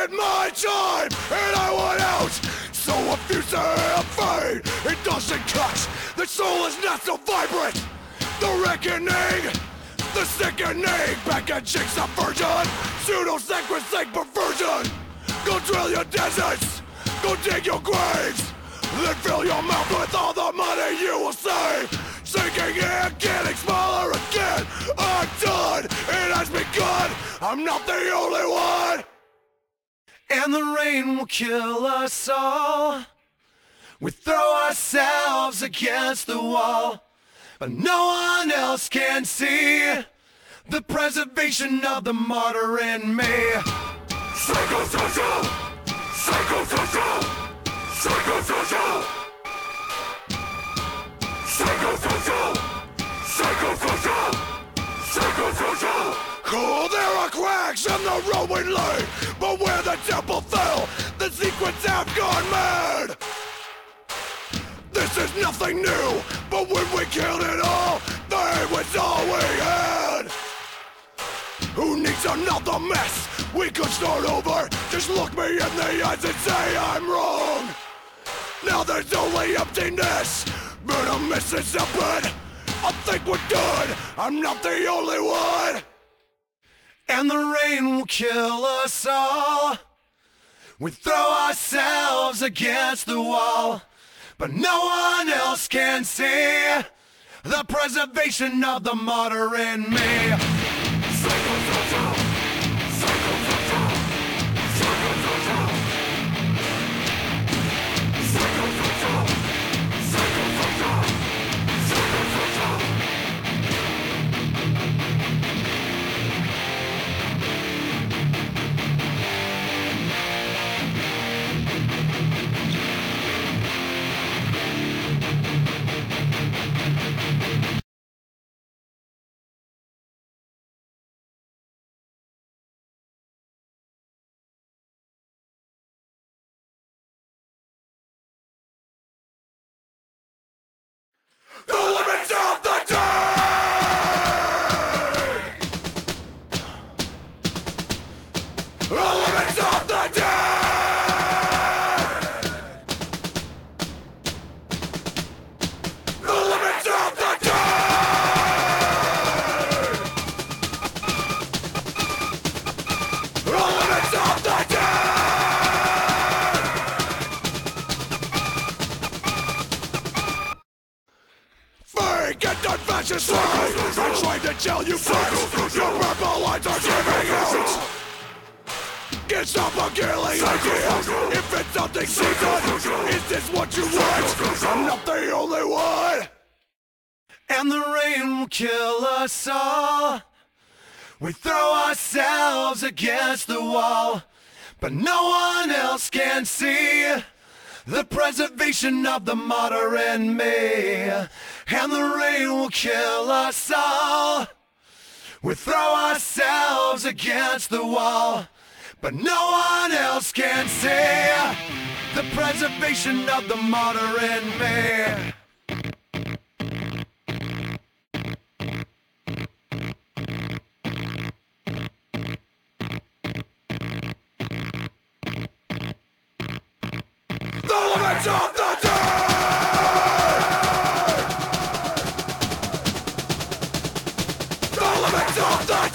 did my time and I went out. So refuse to have fate, it doesn't cut. The soul is not so vibrant. The reckoning, the sickening, packaging subversion, pseudo-sacrosanct perversion. Go drill your deserts, go dig your graves, then fill your mouth with all the money you will save. Sinking in, getting smaller again. I'm done, it has begun. I'm not the only one. And the rain will kill us all. We throw ourselves against the wall, but no one else can see the preservation of the martyr in me. Psychosocial, psychosocial, psychosocial, psychosocial, psychosocial, psychosocial. Oh, there are cracks in the road we lay, but where the temple fell, the secrets have gone mad. This is nothing new, but when we killed it all, that was all we had. Who needs another mess? We could start over. Just look me in the eyes and say I'm wrong. Now there's only emptiness, but I'm missing something. I think we're done. I'm not the only one. And the rain will kill us all. We throw ourselves against the wall, but no one else can see the preservation of the martyr in me. Psychosocial, psychosocial, psychosocial, psychosocial, psychosocial, psychosocial. The limits of the day! The limits of the day! The limits of the day! The limits of the day! Get done fascist lies. I'm trying to tell you facts. Your purple lines are giving out. Get stop a killing ideas. If it's something seasoned, is this what you want? I'm not the only one. And the rain will kill us all. We throw ourselves against the wall, but no one else can see the preservation of the martyr in me. And the rain will kill us all. We throw ourselves against the wall, but no one else can see the preservation of the martyr in me. The limits of the day! The limits of the